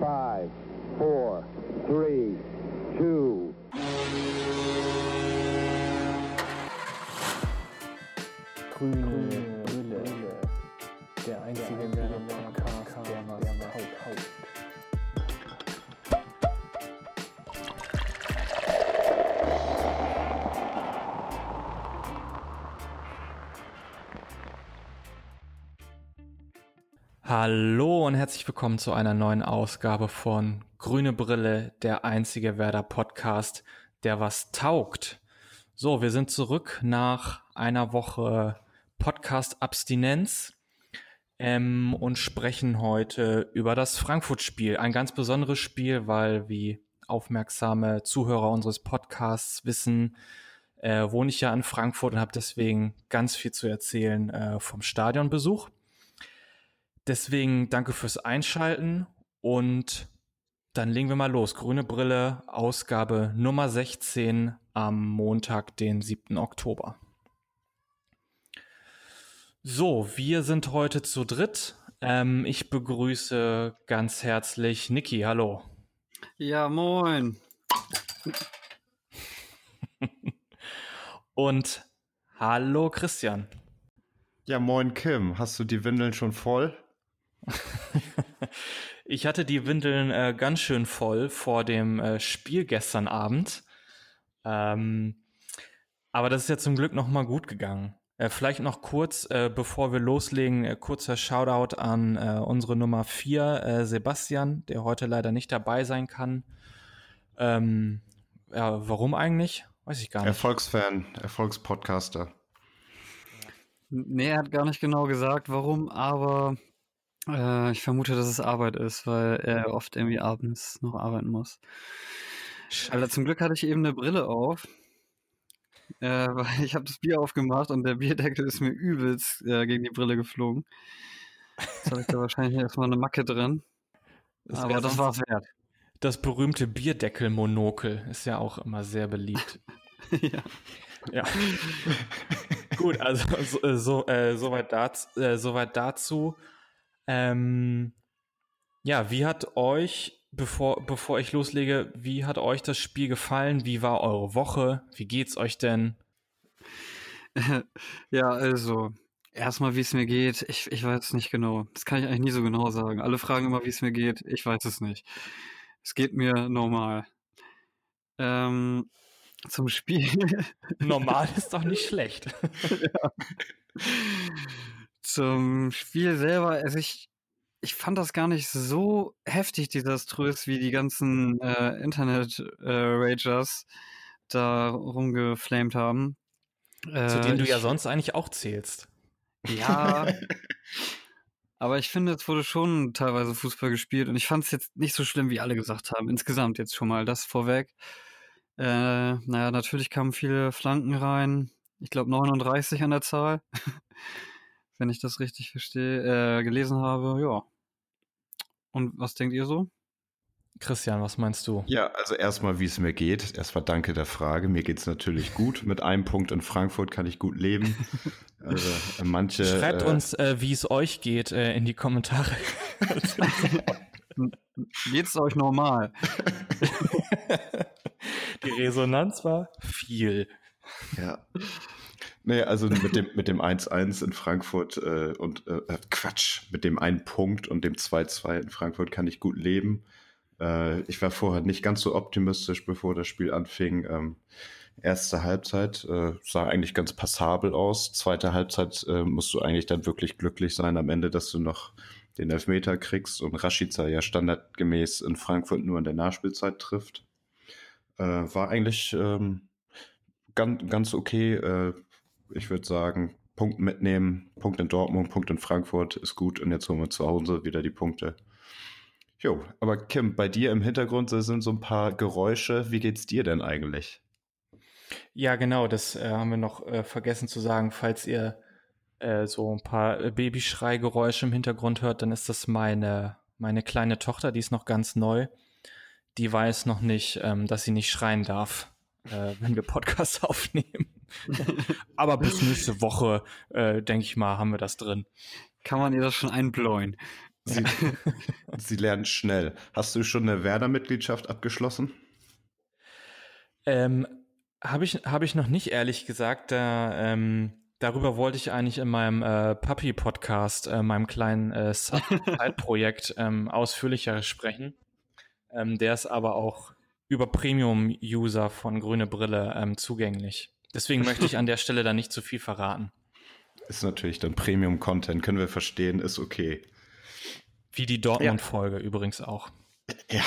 5, 4, 3, 2. Grüne Brille, der einzige Podcast, der was taugt. Hallo und herzlich willkommen zu einer neuen Ausgabe von Grüne Brille, der einzige Werder-Podcast, der was taugt. So, wir sind zurück nach einer Woche Podcast-Abstinenz und sprechen heute über das Frankfurt-Spiel. Ein ganz besonderes Spiel, weil, wie aufmerksame Zuhörer unseres Podcasts wissen, wohne ich ja in Frankfurt und habe deswegen ganz viel zu erzählen vom Stadionbesuch. Deswegen danke fürs Einschalten und dann legen wir mal los. Grüne Brille, Ausgabe Nummer 16 am Montag, den 7. Oktober. So, wir sind heute zu dritt. Ich begrüße ganz herzlich Niki. Hallo. Ja, moin. Und hallo Christian. Ja, moin Kim. Hast du die Windeln schon voll? Ich hatte die Windeln ganz schön voll vor dem Spiel gestern Abend. Aber das ist ja zum Glück noch mal gut gegangen. Vielleicht noch kurz, bevor wir loslegen, kurzer Shoutout an unsere Nummer 4, Sebastian, der heute leider nicht dabei sein kann. Ja, warum eigentlich? Weiß ich gar nicht. Erfolgsfan, Erfolgspodcaster. Nee, er hat gar nicht genau gesagt, warum, aber ich vermute, dass es Arbeit ist, weil er oft irgendwie abends noch arbeiten muss. Also zum Glück hatte ich eben eine Brille auf, weil ich habe das Bier aufgemacht und der Bierdeckel ist mir übelst gegen die Brille geflogen. Jetzt habe ich da wahrscheinlich erstmal eine Macke drin. Aber das war's wert. Das berühmte Bierdeckel-Monokel ist ja auch immer sehr beliebt. Ja. Gut, also soweit dazu. Ja, wie hat euch, bevor ich loslege, wie hat euch das Spiel gefallen? Wie war eure Woche? Wie geht's euch denn? Ja, also, erstmal, wie es mir geht, ich weiß es nicht genau. Das kann ich eigentlich nie so genau sagen. Alle fragen immer, wie es mir geht. Ich weiß es nicht. Es geht mir normal. Zum Spiel. Normal ist doch nicht schlecht. Ja. Zum Spiel selber, also ich fand das gar nicht so heftig desaströs, wie die ganzen Internet-Ragers da rumgeflamed haben. Zu denen du ja sonst eigentlich auch zählst. Ja, aber ich finde, es wurde schon teilweise Fußball gespielt und ich fand es jetzt nicht so schlimm, wie alle gesagt haben. Insgesamt jetzt schon mal das vorweg. Naja, natürlich kamen viele Flanken rein. Ich glaube 39 an der Zahl. Wenn ich das richtig gelesen habe, ja. Und was denkt ihr so? Christian, was meinst du? Ja, also erstmal, wie es mir geht. Erstmal danke der Frage. Mir geht's natürlich gut. Mit einem Punkt in Frankfurt kann ich gut leben. Also manche. Schreibt uns, wie es euch geht, in die Kommentare. Geht's euch normal? Die Resonanz war viel. Ja. Nee, also mit dem 1-1 in Frankfurt mit dem einen Punkt und dem 2-2 in Frankfurt kann ich gut leben. Ich war vorher nicht ganz so optimistisch, bevor das Spiel anfing. Erste Halbzeit sah eigentlich ganz passabel aus. Zweite Halbzeit musst du eigentlich dann wirklich glücklich sein am Ende, dass du noch den Elfmeter kriegst und Rashica ja standardgemäß in Frankfurt nur in der Nachspielzeit trifft. War eigentlich ganz okay. Ich würde sagen, Punkt mitnehmen, Punkt in Dortmund, Punkt in Frankfurt ist gut und jetzt holen wir zu Hause wieder die Punkte. Jo, aber Kim, bei dir im Hintergrund sind so ein paar Geräusche. Wie geht's dir denn eigentlich? Ja, genau, das haben wir noch vergessen zu sagen. Falls ihr so ein paar Babyschreigeräusche im Hintergrund hört, dann ist das meine kleine Tochter, die ist noch ganz neu. Die weiß noch nicht, dass sie nicht schreien darf, wenn wir Podcasts aufnehmen. Aber bis nächste Woche, denke ich mal, haben wir das drin. Kann man ihr das schon einbläuen? Sie lernen schnell. Hast du schon eine Werder-Mitgliedschaft abgeschlossen? Habe ich noch nicht, ehrlich gesagt. Darüber wollte ich eigentlich in meinem Puppy-Podcast, meinem kleinen Side-Projekt ausführlicher sprechen. Der ist aber auch über Premium-User von Grüne Brille zugänglich. Deswegen möchte ich an der Stelle da nicht zu viel verraten. Ist natürlich dann Premium-Content, können wir verstehen, ist okay. Wie die Dortmund-Folge übrigens auch. Ja.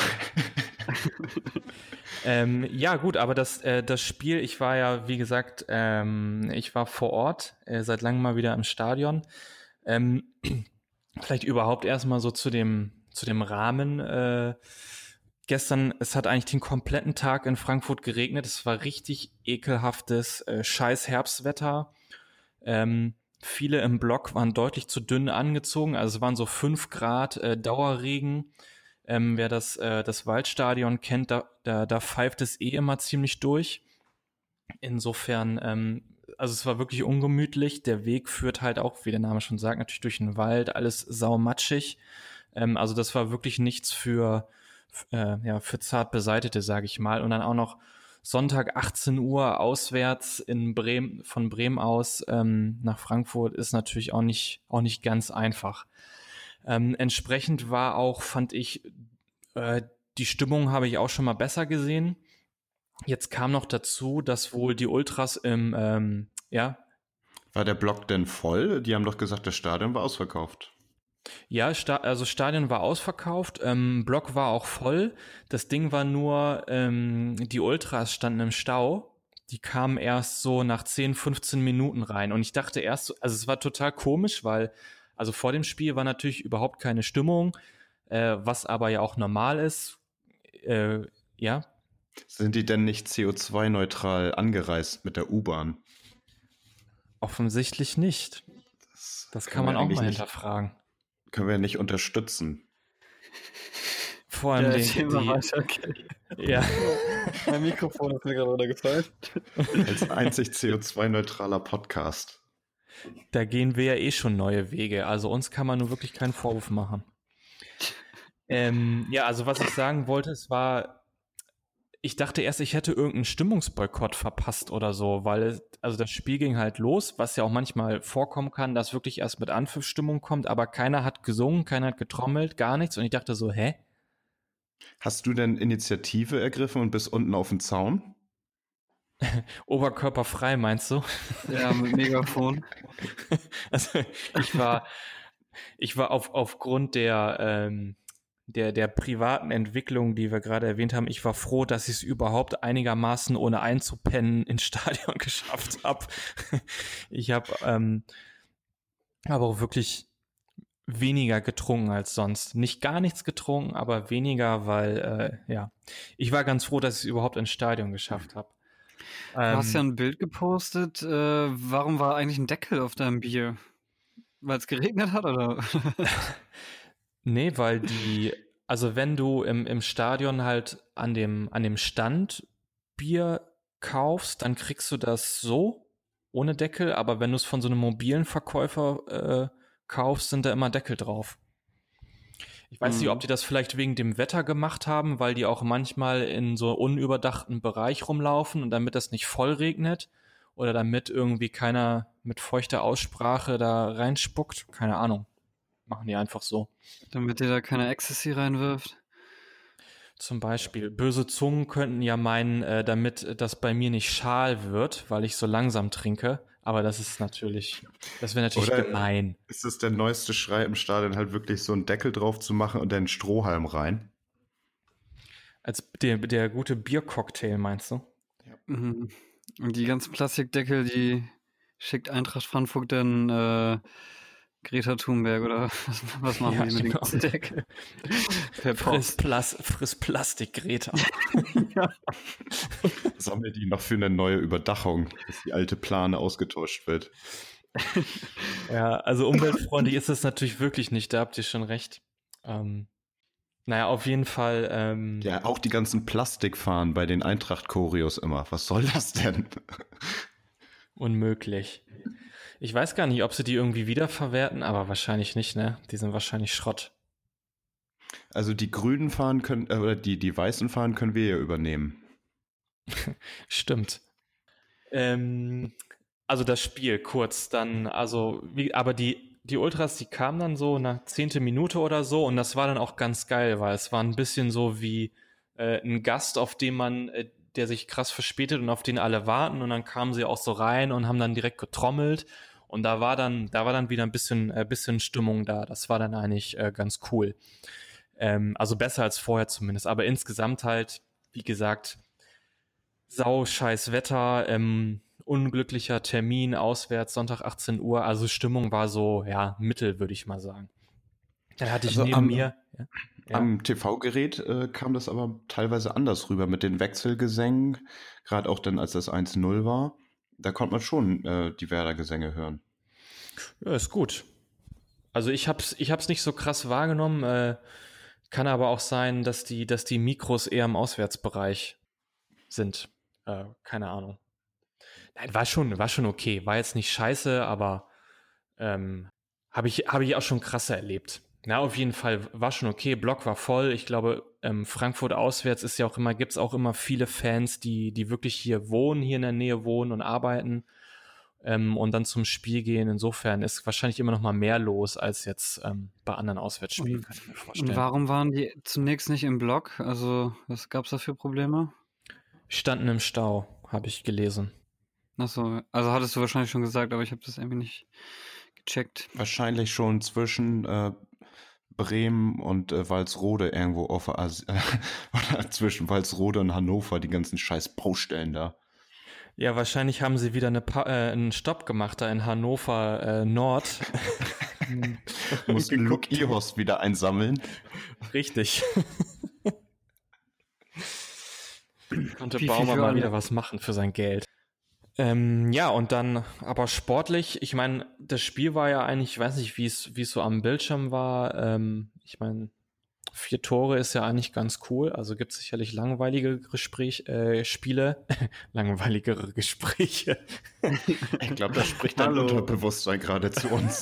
Ja, gut, aber das Spiel, ich war ja, wie gesagt, ich war vor Ort, seit langem mal wieder im Stadion. Vielleicht überhaupt erstmal so zu dem Rahmen. Gestern, es hat eigentlich den kompletten Tag in Frankfurt geregnet. Es war richtig ekelhaftes, scheiß Herbstwetter. Viele im Block waren deutlich zu dünn angezogen. Also es waren so 5 Grad Dauerregen. Wer das Waldstadion kennt, da pfeift es immer ziemlich durch. Insofern, also es war wirklich ungemütlich. Der Weg führt halt auch, wie der Name schon sagt, natürlich durch den Wald, alles saumatschig. Also das war wirklich nichts für zart Beseitete, sage ich mal. Und dann auch noch Sonntag 18 Uhr auswärts von Bremen aus nach Frankfurt ist natürlich auch nicht ganz einfach. Entsprechend war auch, fand ich, die Stimmung habe ich auch schon mal besser gesehen. Jetzt kam noch dazu, dass wohl die Ultras War der Block denn voll? Die haben doch gesagt, das Stadion war ausverkauft. Ja, also Stadion war ausverkauft, Block war auch voll. Das Ding war nur, die Ultras standen im Stau. Die kamen erst so nach 10, 15 Minuten rein. Und ich dachte erst, also es war total komisch, weil also vor dem Spiel war natürlich überhaupt keine Stimmung, was aber ja auch normal ist. Ja. Sind die denn nicht CO2-neutral angereist mit der U-Bahn? Offensichtlich nicht. Das kann man auch mal hinterfragen. Können wir nicht unterstützen. Vor allem Ja. Mein Mikrofon ist mir gerade runtergefallen. Als einzig CO2-neutraler Podcast. Da gehen wir ja eh schon neue Wege. Also uns kann man nur wirklich keinen Vorwurf machen. Also was ich sagen wollte, ich dachte erst, ich hätte irgendeinen Stimmungsboykott verpasst oder so, weil das Spiel ging halt los, was ja auch manchmal vorkommen kann, dass wirklich erst mit Anpfiffstimmung kommt, aber keiner hat gesungen, keiner hat getrommelt, gar nichts. Und ich dachte so, hä? Hast du denn Initiative ergriffen und bist unten auf dem Zaun? Oberkörperfrei, meinst du? Ja, mit Megafon. Also ich war aufgrund der privaten Entwicklung, die wir gerade erwähnt haben, ich war froh, dass ich es überhaupt einigermaßen ohne einzupennen ins Stadion geschafft habe. Ich habe aber auch wirklich weniger getrunken als sonst. Nicht gar nichts getrunken, aber weniger, weil ich war ganz froh, dass ich es überhaupt ins Stadion geschafft habe. Du hast ja ein Bild gepostet. Warum war eigentlich ein Deckel auf deinem Bier? Weil es geregnet hat, oder? Nee, weil also wenn du im Stadion halt an dem Stand Bier kaufst, dann kriegst du das so, ohne Deckel, aber wenn du es von so einem mobilen Verkäufer kaufst, sind da immer Deckel drauf. Ich weiß nicht, ob die das vielleicht wegen dem Wetter gemacht haben, weil die auch manchmal in so unüberdachten Bereich rumlaufen und damit das nicht voll regnet oder damit irgendwie keiner mit feuchter Aussprache da reinspuckt. Keine Ahnung. Machen die einfach so. Damit ihr da keine Ecstasy reinwirft? Zum Beispiel. Böse Zungen könnten ja meinen, damit das bei mir nicht schal wird, weil ich so langsam trinke. Aber das wäre natürlich Oder gemein. Ist es der neueste Schrei im Stadion, halt wirklich so einen Deckel drauf zu machen und den Strohhalm rein? Als der gute Biercocktail, meinst du? Ja. Mhm. Und die ganzen Plastikdeckel, die schickt Eintracht Frankfurt dann Greta Thunberg oder was machen die mit den ganzen Deckeln? Friss Plastik, Greta. Ja. Sammelt die noch für eine neue Überdachung, dass die alte Plane ausgetauscht wird. Ja, also umweltfreundlich ist das natürlich wirklich nicht, da habt ihr schon recht. Auf jeden Fall. Ja, auch die ganzen Plastikfahnen bei den Eintracht-Choreos immer. Was soll das denn? Unmöglich. Ich weiß gar nicht, ob sie die irgendwie wiederverwerten, aber wahrscheinlich nicht, ne? Die sind wahrscheinlich Schrott. Also die grünen Fahnen können, oder die weißen Fahnen können wir ja übernehmen. Stimmt. Also das Spiel kurz dann, aber die Ultras, die kamen dann so nach 10. Minute oder so und das war dann auch ganz geil, weil es war ein bisschen so wie ein Gast, auf den man, der sich krass verspätet und auf den alle warten und dann kamen sie auch so rein und haben dann direkt getrommelt und da war dann wieder ein bisschen Stimmung da. Das war dann eigentlich ganz cool. Also besser als vorher zumindest, aber insgesamt halt, wie gesagt, sau scheiß Wetter, unglücklicher Termin auswärts, Sonntag 18 Uhr, also Stimmung war so, ja, mittel, würde ich mal sagen. Dann hatte ich Also neben mir... Ja. Am TV-Gerät kam das aber teilweise anders rüber mit den Wechselgesängen, gerade auch dann, als das 1-0 war. Da konnte man schon die Werder-Gesänge hören. Ja, ist gut. Also ich hab's nicht so krass wahrgenommen, kann aber auch sein, dass die Mikros eher im Auswärtsbereich sind. Keine Ahnung. Nein, war schon okay. War jetzt nicht scheiße, aber habe ich auch schon krasser erlebt. Na, auf jeden Fall war schon okay. Block war voll. Ich glaube, Frankfurt auswärts gibt's auch immer viele Fans, die wirklich hier in der Nähe wohnen und arbeiten und dann zum Spiel gehen. Insofern ist wahrscheinlich immer noch mal mehr los als jetzt bei anderen Auswärtsspielen, kann ich mir vorstellen. Und warum waren die zunächst nicht im Block? Also, was gab's da für Probleme? Standen im Stau, habe ich gelesen. Achso, also hattest du wahrscheinlich schon gesagt, aber ich habe das irgendwie nicht gecheckt. Wahrscheinlich schon zwischen Bremen und Walsrode irgendwo oder zwischen Walsrode und Hannover, die ganzen scheiß Baustellen da. Ja, wahrscheinlich haben sie wieder einen Stopp gemacht da in Hannover Nord. Mussten Luke Ihorst wieder einsammeln. Richtig. Konnte Wie viel Baumer für mal alle? wieder was machen für sein Geld. Ja, und dann aber sportlich, ich meine, das Spiel war ja eigentlich, ich weiß nicht, wie es so am Bildschirm war. Ich meine, 4 Tore ist ja eigentlich ganz cool. Also gibt es sicherlich langweiligere Spiele. Langweiligere Gespräche. Ich glaube, da spricht dein Unterbewusstsein gerade zu uns.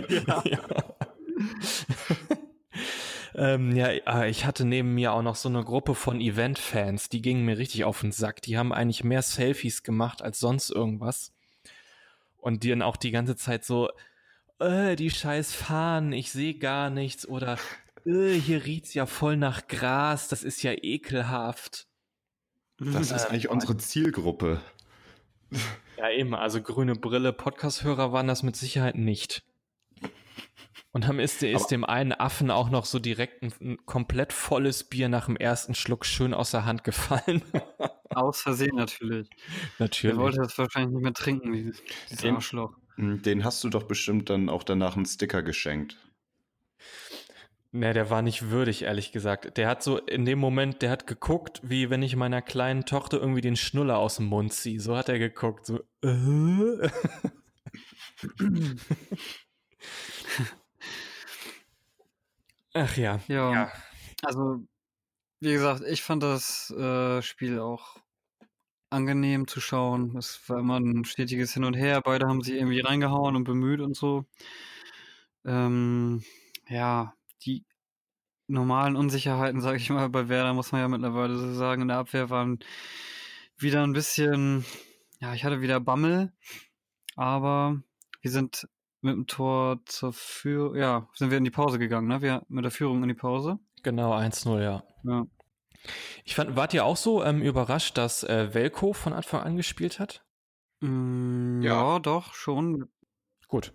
Ich hatte neben mir auch noch so eine Gruppe von Event-Fans, die gingen mir richtig auf den Sack. Die haben eigentlich mehr Selfies gemacht als sonst irgendwas. Und die dann auch die ganze Zeit so, die scheiß Fahnen, ich sehe gar nichts. Oder, hier riecht's ja voll nach Gras, das ist ja ekelhaft. Das ist eigentlich unsere Zielgruppe. Ja, eben, also grüne Brille, Podcast-Hörer waren das mit Sicherheit nicht. Und dann ist dem einen Affen auch noch so direkt ein komplett volles Bier nach dem ersten Schluck schön aus der Hand gefallen. Aus Versehen natürlich. Natürlich. Er wollte das wahrscheinlich nicht mehr trinken, dieses Arschloch. Den hast du doch bestimmt dann auch danach einen Sticker geschenkt. Ne, der war nicht würdig, ehrlich gesagt. Der hat so in dem Moment, der hat geguckt, wie wenn ich meiner kleinen Tochter irgendwie den Schnuller aus dem Mund ziehe. So hat er geguckt, so. Ach ja. Ja. Also, wie gesagt, ich fand das Spiel auch angenehm zu schauen. Es war immer ein stetiges Hin und Her. Beide haben sich irgendwie reingehauen und bemüht und so. Ja, die normalen Unsicherheiten, sage ich mal, bei Werder muss man ja mittlerweile so sagen, in der Abwehr waren wieder ein bisschen, ja, ich hatte wieder Bammel, aber wir sind mit dem Tor sind wir in die Pause gegangen, ne? Wir mit der Führung in die Pause. Genau, 1-0, ja. Ja. Wart ihr auch so überrascht, dass Velko von Anfang an gespielt hat? Ja, doch, schon. Gut.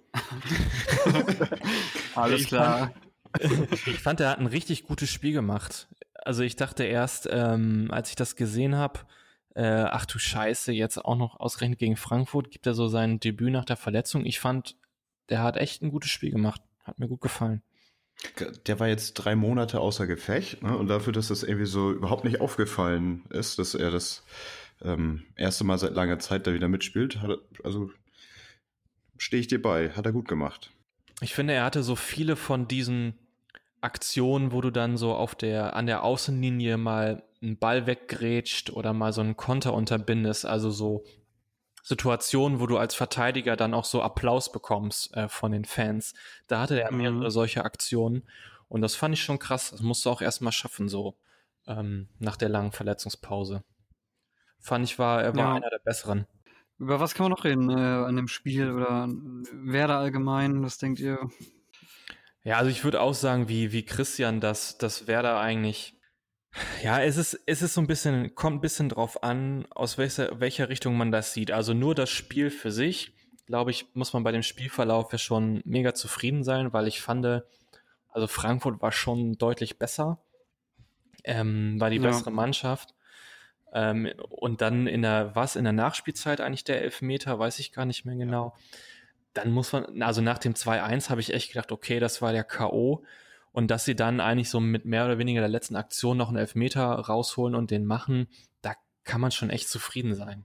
Alles klar. Ich fand, er hat ein richtig gutes Spiel gemacht. Also ich dachte erst, als ich das gesehen habe, ach du Scheiße, jetzt auch noch ausgerechnet gegen Frankfurt, gibt er so sein Debüt nach der Verletzung. Ich fand, der hat echt ein gutes Spiel gemacht. Hat mir gut gefallen. Der war jetzt 3 Monate außer Gefecht, ne? Und dafür, dass das irgendwie so überhaupt nicht aufgefallen ist, dass er das erste Mal seit langer Zeit da wieder mitspielt, stehe ich dir bei, hat er gut gemacht. Ich finde, er hatte so viele von diesen Aktionen, wo du dann so an der Außenlinie mal einen Ball weggrätscht oder mal so einen Konter unterbindest, also so Situationen, wo du als Verteidiger dann auch so Applaus bekommst von den Fans. Da hatte er mehrere solche Aktionen Und das fand ich schon krass. Das musst du auch erstmal schaffen, so nach der langen Verletzungspause. Fand ich, er war Ja. einer der besseren. Über was kann man noch reden an dem Spiel oder an Werder allgemein? Was denkt ihr? Ja, also ich würde auch sagen, wie Christian, dass Werder eigentlich, ja, es ist so ein bisschen, kommt ein bisschen drauf an, aus welcher Richtung man das sieht. Also nur das Spiel für sich, glaube ich, muss man bei dem Spielverlauf ja schon mega zufrieden sein, weil ich fand, also Frankfurt war schon deutlich besser, war die Ja. bessere Mannschaft. Und dann in der Nachspielzeit eigentlich der Elfmeter, weiß ich gar nicht mehr genau. Dann muss man, also nach dem 2-1 habe ich echt gedacht, okay, das war der K.O. Und dass sie dann eigentlich so mit mehr oder weniger der letzten Aktion noch einen Elfmeter rausholen und den machen, da kann man schon echt zufrieden sein.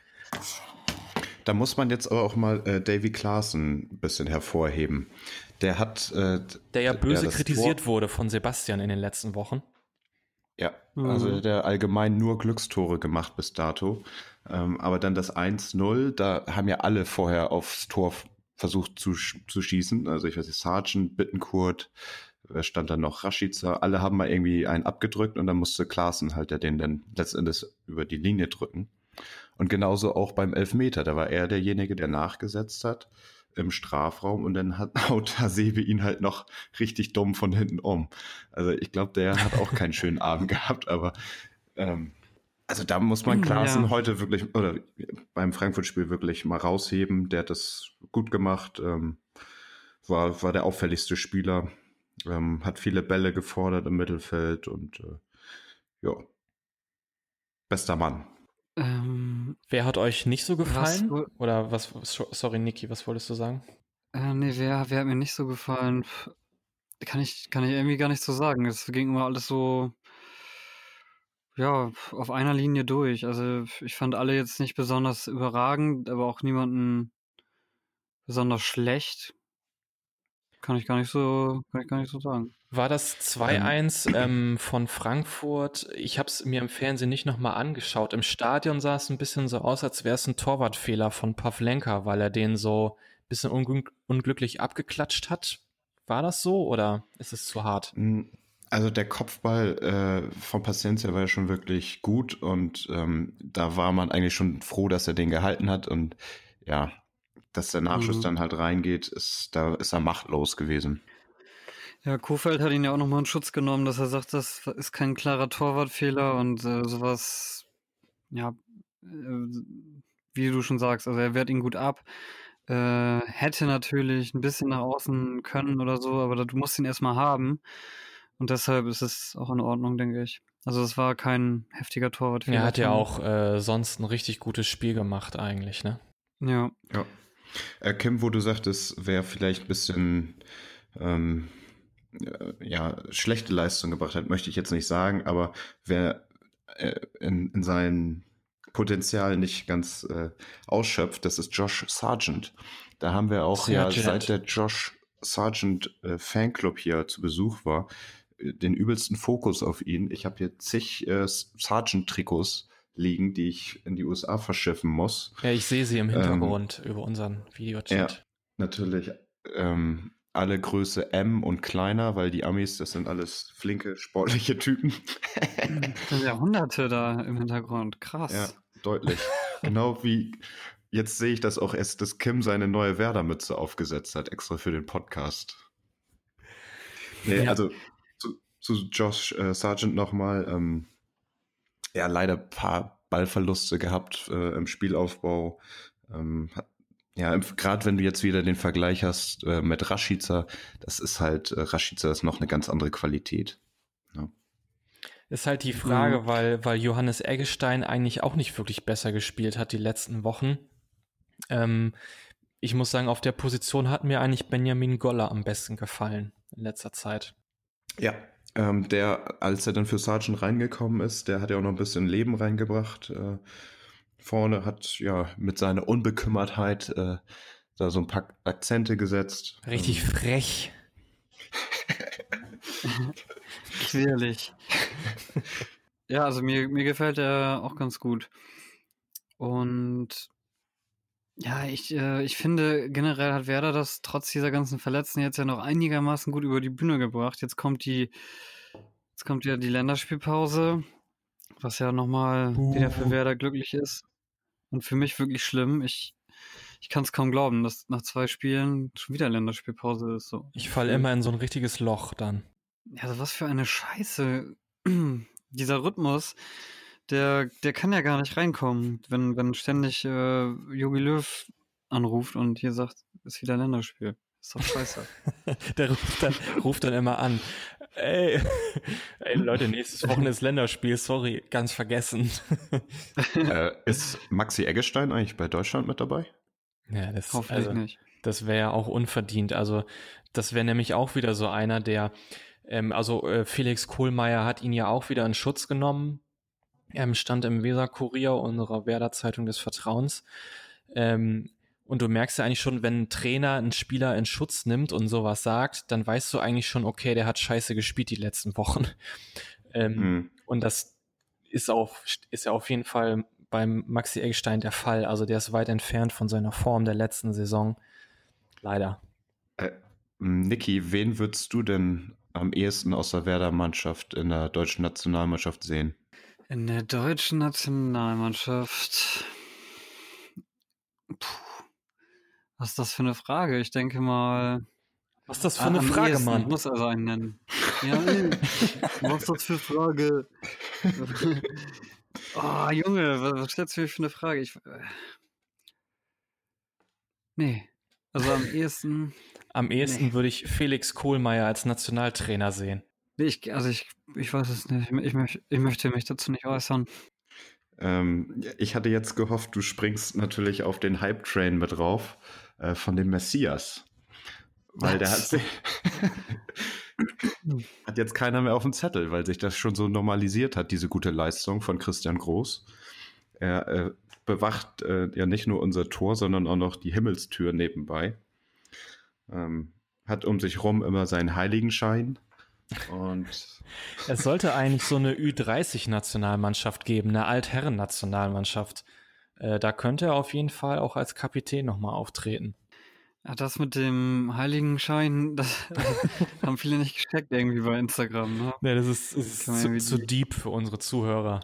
Da muss man jetzt aber auch mal Davy Klaassen ein bisschen hervorheben. Der hat... der ja böse das kritisiert Tor- wurde von Sebastian in den letzten Wochen. Ja, also der allgemein nur Glückstore gemacht bis dato. Aber dann das 1-0, da haben ja alle vorher aufs Tor versucht zu schießen. Also ich weiß nicht, Sargent, Bittencourt, wer stand da noch, Rashica, alle haben mal irgendwie einen abgedrückt und dann musste Klaassen halt den dann letztendlich über die Linie drücken. Und genauso auch beim Elfmeter, da war er derjenige, der nachgesetzt hat im Strafraum und dann haut Hasebe ihn halt noch richtig dumm von hinten um. Also ich glaube, der hat auch keinen schönen Abend gehabt, aber also da muss man Klaassen heute wirklich, oder beim Frankfurt-Spiel wirklich mal rausheben. Der hat das gut gemacht, war der auffälligste Spieler, hat viele Bälle gefordert im Mittelfeld und ja, bester Mann. Wer hat euch nicht so gefallen? Was- Oder was, sorry Niki, was wolltest du sagen? Nee, wer hat mir nicht so gefallen? Kann ich irgendwie gar nicht so sagen. Es ging immer alles so, ja, auf einer Linie durch. Also ich fand alle jetzt nicht besonders überragend, aber auch niemanden besonders schlecht. Kann ich gar nicht so sagen. War das 2-1 von Frankfurt? Ich habe es mir im Fernsehen nicht nochmal angeschaut. Im Stadion sah es ein bisschen so aus, als wäre es ein Torwartfehler von Pavlenka, weil er den so ein bisschen unglücklich abgeklatscht hat. War das so oder ist es zu hart? Also der Kopfball von Paciencia war ja schon wirklich gut und da war man eigentlich schon froh, dass er den gehalten hat und ja, dass der Nachschuss dann halt reingeht, da ist er machtlos gewesen. Ja, Kohfeldt hat ihn ja auch nochmal in Schutz genommen, dass er sagt, das ist kein klarer Torwartfehler und sowas, ja, wie du schon sagst, also er wehrt ihn gut ab. Hätte natürlich ein bisschen nach außen können oder so, aber du musst ihn erstmal haben. Und deshalb ist es auch in Ordnung, denke ich. Also es war kein heftiger Torwartfehler. Er hat ja auch sonst ein richtig gutes Spiel gemacht eigentlich, ne? Ja. Kim, wo du sagtest, wer vielleicht ein bisschen schlechte Leistung gebracht hat, möchte ich jetzt nicht sagen, aber wer in seinem Potenzial nicht ganz ausschöpft, das ist Josh Sargent. Da haben wir auch seit der Josh Sargent Fanclub hier zu Besuch war, den übelsten Fokus auf ihn. Ich habe hier zig Sargent-Trikots liegen, die ich in die USA verschiffen muss. Ja, ich sehe sie im Hintergrund über unseren Videochat. Ja, natürlich. Alle Größe M und kleiner, weil die Amis, das sind alles flinke, sportliche Typen. Das sind ja Hunderte da im Hintergrund. Krass. Ja, deutlich. Genau wie, jetzt sehe ich das auch erst, dass Kim seine neue Werder-Mütze aufgesetzt hat, extra für den Podcast. Nee, also zu Josh Sargent nochmal. Leider ein paar Ballverluste gehabt im Spielaufbau. Gerade wenn du jetzt wieder den Vergleich hast mit Rashica, das ist halt, Rashica ist noch eine ganz andere Qualität. Ja. Ist halt die Frage, weil Johannes Eggestein eigentlich auch nicht wirklich besser gespielt hat die letzten Wochen. Ich muss sagen, auf der Position hat mir eigentlich Benjamin Goller am besten gefallen in letzter Zeit. Ja, als er dann für Sargent reingekommen ist, der hat ja auch noch ein bisschen Leben reingebracht. Vorne hat ja mit seiner Unbekümmertheit da so ein paar Akzente gesetzt. Richtig frech. Quirlig. Ja, also mir gefällt er auch ganz gut. Und Ja, ich finde, generell hat Werder das trotz dieser ganzen Verletzten jetzt ja noch einigermaßen gut über die Bühne gebracht. Jetzt kommt ja die Länderspielpause, was ja nochmal wieder für Werder glücklich ist. Und für mich wirklich schlimm. Ich kann es kaum glauben, dass nach 2 Spielen schon wieder Länderspielpause ist. So. Ich falle immer in so ein richtiges Loch dann. Ja, also was für eine Scheiße. Dieser Rhythmus, der kann ja gar nicht reinkommen, wenn ständig Jogi Löw anruft und hier sagt, ist wieder Länderspiel. Ist doch scheiße. Der ruft dann immer an. Ey Leute, nächstes Wochenende ist Länderspiel, sorry, ganz vergessen. Ist Maxi Eggestein eigentlich bei Deutschland mit dabei? Ja, das, Hoffentlich nicht. Das wäre ja auch unverdient. Also das wäre nämlich auch wieder so einer, der, Felix Kohlmeier hat ihn ja auch wieder in Schutz genommen. Stand im Weser-Kurier, unserer Werder-Zeitung des Vertrauens. Und du merkst ja eigentlich schon, wenn ein Trainer einen Spieler in Schutz nimmt und sowas sagt, dann weißt du eigentlich schon, okay, der hat scheiße gespielt die letzten Wochen. Und das ist ja auf jeden Fall beim Maxi Eggestein der Fall. Also der ist weit entfernt von seiner Form der letzten Saison. Leider. Niki, wen würdest du denn am ehesten aus der Werder-Mannschaft in der deutschen Nationalmannschaft sehen? In der deutschen Nationalmannschaft. Was ist das für eine Frage? Ich denke mal. Was ist das für eine Frage, ehesten Mann? Muss also einen nennen. Ja, was ist das für eine Frage? Oh, Junge, was stellst du mir für eine Frage? Nee. Also am ehesten. Am ehesten würde ich Felix Kohlmeier als Nationaltrainer sehen. Ich weiß es nicht. Ich möchte mich dazu nicht äußern. Ich hatte jetzt gehofft, du springst natürlich auf den Hype-Train mit drauf von dem Messias. Weil der hat jetzt keiner mehr auf dem Zettel, weil sich das schon so normalisiert hat, diese gute Leistung von Christian Groß. Er bewacht ja nicht nur unser Tor, sondern auch noch die Himmelstür nebenbei. Hat um sich rum immer seinen Heiligenschein. Und es sollte eigentlich so eine Ü30-Nationalmannschaft geben, eine Altherren-Nationalmannschaft. Da könnte er auf jeden Fall auch als Kapitän nochmal auftreten. Ja, das mit dem Heiligenschein, das haben viele nicht gesteckt irgendwie bei Instagram. Ne? Nee, das ist zu deep für unsere Zuhörer.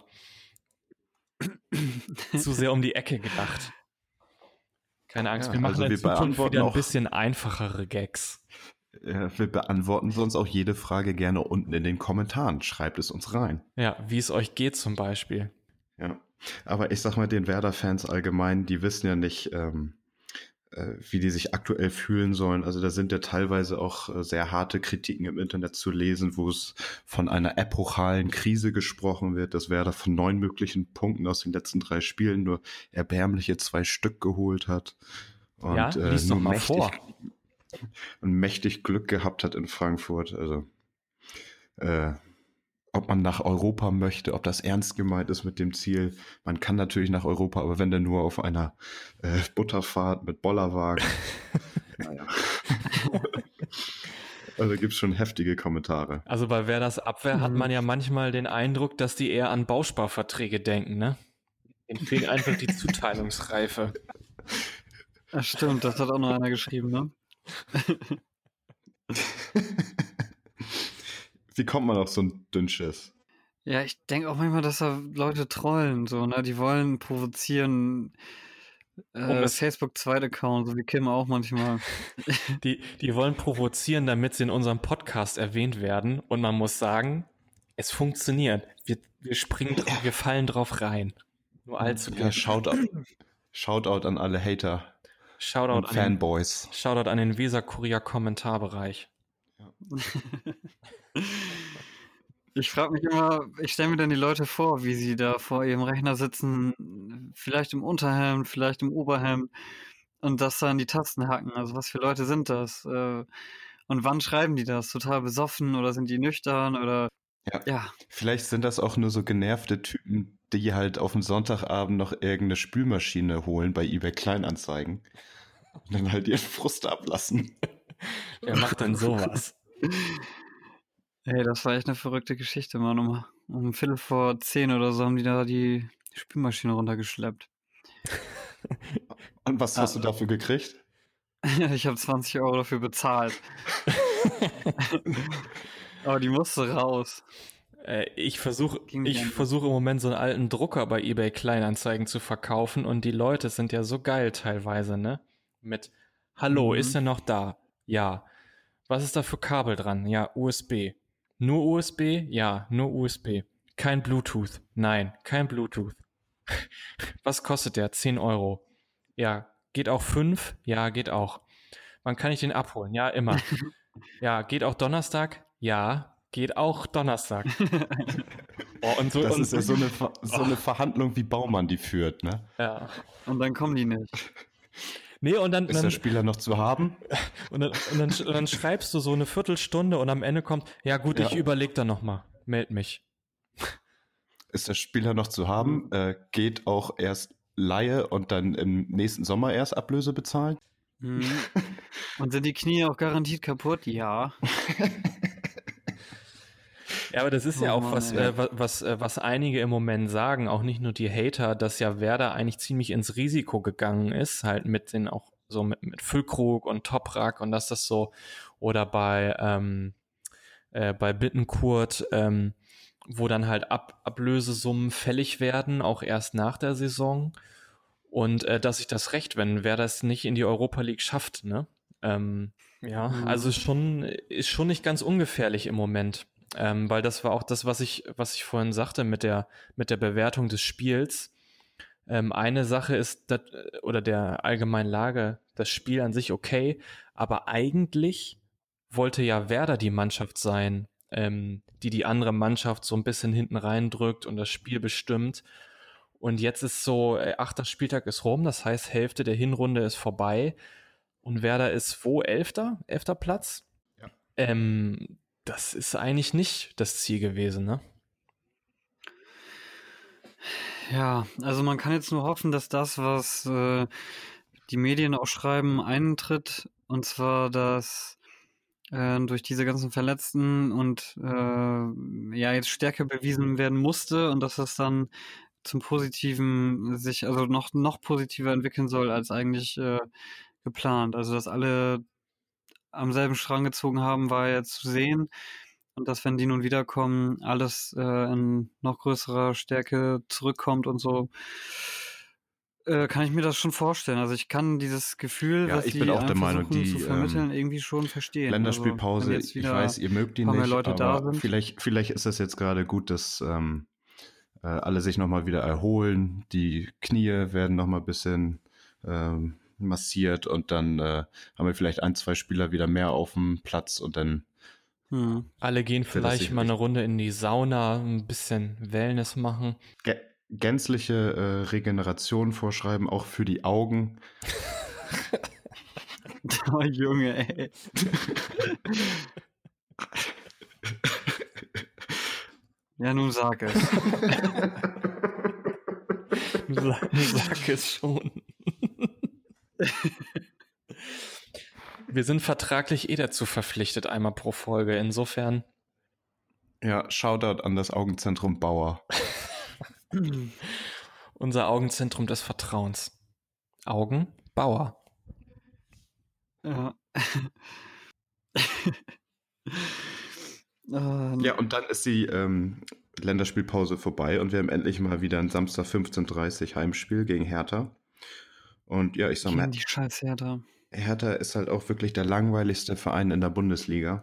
Zu sehr um die Ecke gedacht. Keine Angst, wir machen in Zukunft wieder ein bisschen einfachere Gags. Wir beantworten sonst auch jede Frage gerne unten in den Kommentaren. Schreibt es uns rein. Ja, wie es euch geht zum Beispiel. Ja, aber ich sag mal, den Werder-Fans allgemein, die wissen ja nicht, wie die sich aktuell fühlen sollen. Also da sind ja teilweise auch sehr harte Kritiken im Internet zu lesen, wo es von einer epochalen Krise gesprochen wird, dass Werder von 9 möglichen Punkten aus den letzten 3 Spielen nur erbärmliche 2 Stück geholt hat. Und, ja, lies doch mal vor. Und mächtig Glück gehabt hat in Frankfurt. Also ob man nach Europa möchte, ob das ernst gemeint ist mit dem Ziel. Man kann natürlich nach Europa, aber wenn dann nur auf einer Butterfahrt mit Bollerwagen. Naja. Also gibt es schon heftige Kommentare. Also bei Werders Abwehr hat man ja manchmal den Eindruck, dass die eher an Bausparverträge denken, ne? Ihnen fehlt einfach die Zuteilungsreife. Ja, stimmt, das hat auch noch einer geschrieben, ne? Wie kommt man auf so einen Dünnschiss? Ja, ich denke auch manchmal, dass da Leute trollen, so, ne? Die wollen provozieren. Facebook Zweit-Account, so wie Kim auch manchmal. Die wollen provozieren, damit sie in unserem Podcast erwähnt werden. Und man muss sagen, es funktioniert. Wir fallen drauf rein. Nur allzu ja, Shoutout an alle Hater. Shoutout und Fanboys. Shoutout an den Weser-Kurier-Kommentarbereich. Ja. Ich frage mich immer, ich stelle mir dann die Leute vor, wie sie da vor ihrem Rechner sitzen, vielleicht im Unterhemd, vielleicht im Oberhemd und das da in die Tasten hacken. Also was für Leute sind das? Und wann schreiben die das? Total besoffen oder sind die nüchtern oder ja. Vielleicht sind das auch nur so genervte Typen, die halt auf dem Sonntagabend noch irgendeine Spülmaschine holen bei eBay Kleinanzeigen und dann halt ihren Frust ablassen. Wer macht denn sowas? Hey, das war echt eine verrückte Geschichte, Mann. Um 10:15 oder so haben die da die Spülmaschine runtergeschleppt. Und was hast du dafür gekriegt? Ich habe 20 Euro dafür bezahlt. Aber die musste raus. Ich versuche Ging nicht einfach. im Moment so einen alten Drucker bei eBay Kleinanzeigen zu verkaufen und die Leute sind ja so geil teilweise, ne? Mit Hallo, Mhm. ist er noch da? Ja. Was ist da für Kabel dran? Ja, USB. Nur USB? Ja, nur USB. Kein Bluetooth. Nein, kein Bluetooth. Was kostet der? 10 Euro. Ja, geht auch 5? Ja, geht auch. Wann kann ich den abholen? Ja, immer. Ja, geht auch Donnerstag? Ja, geht auch Donnerstag. Oh, und so, Das und ist ja so eine Verhandlung, wie Baumann die führt, ne? ja. Und dann kommen die nicht. Nee, und dann, Ist der Spieler noch zu haben? und dann schreibst du so eine Viertelstunde und am Ende kommt, ja gut, Ja. ich überleg dann nochmal. Meld mich. Ist der Spieler noch zu haben? Geht auch erst Leihe und dann im nächsten Sommer erst Ablöse bezahlen? Mhm. Und sind die Knie auch garantiert kaputt? Ja. Ja, aber das ist ja Oh auch Mann, was, ey. was einige im Moment sagen, auch nicht nur die Hater, dass ja Werder eigentlich ziemlich ins Risiko gegangen ist, halt mit den auch so mit Füllkrug und Toprak und dass das so, oder bei Bittencourt, wo dann halt Ablösesummen fällig werden, auch erst nach der Saison. Und dass sich das rächt, wenn Werder es nicht in die Europa League schafft, ne? Ja, also ist schon nicht ganz ungefährlich im Moment. Weil das war auch das, was ich vorhin sagte mit der Bewertung des Spiels. Eine Sache ist, oder der allgemeinen Lage, das Spiel an sich okay, aber eigentlich wollte ja Werder die Mannschaft sein, die andere Mannschaft so ein bisschen hinten reindrückt und das Spiel bestimmt. Und jetzt ist so, 8. Spieltag ist rum, das heißt, Hälfte der Hinrunde ist vorbei und Werder ist wo? 11. Platz? Ja. Das ist eigentlich nicht das Ziel gewesen, ne? Ja, also man kann jetzt nur hoffen, dass das, was die Medien auch schreiben, eintritt. Und zwar, dass durch diese ganzen Verletzten und ja jetzt Stärke bewiesen werden musste und dass das dann zum Positiven sich also noch positiver entwickeln soll als eigentlich geplant. Also dass alle am selben Strang gezogen haben, war jetzt zu sehen. Und dass, wenn die nun wiederkommen, alles in noch größerer Stärke zurückkommt und so, kann ich mir das schon vorstellen. Also ich kann dieses Gefühl, Ja, was ich die bin auch der Meinung, versuchen die zu vermitteln, irgendwie schon verstehen. Länderspielpause, also, wenn jetzt ich wieder weiß, ihr mögt die ein paar mehr nicht, Leute da aber sind. vielleicht ist das jetzt gerade gut, dass alle sich nochmal wieder erholen. Die Knie werden nochmal ein bisschen massiert und dann haben wir vielleicht 1, 2 Spieler wieder mehr auf dem Platz und dann Alle gehen das vielleicht sicherlich- mal eine Runde in die Sauna, ein bisschen Wellness machen. gänzliche Regeneration vorschreiben, auch für die Augen. Oh, Junge, ey. Ja, nun sag es. Sag es schon. Wir sind vertraglich dazu verpflichtet, einmal pro Folge. Insofern, Ja, Shoutout an das Augenzentrum Bauer. unser Augenzentrum des Vertrauens. Augenbauer. Ja. Ja, und dann ist die Länderspielpause vorbei und wir haben endlich mal wieder ein Samstag 15:30 Uhr Heimspiel gegen Hertha. Und ja, ich sag mal, Gegen die scheiß Hertha. Hertha ist halt auch wirklich der langweiligste Verein in der Bundesliga.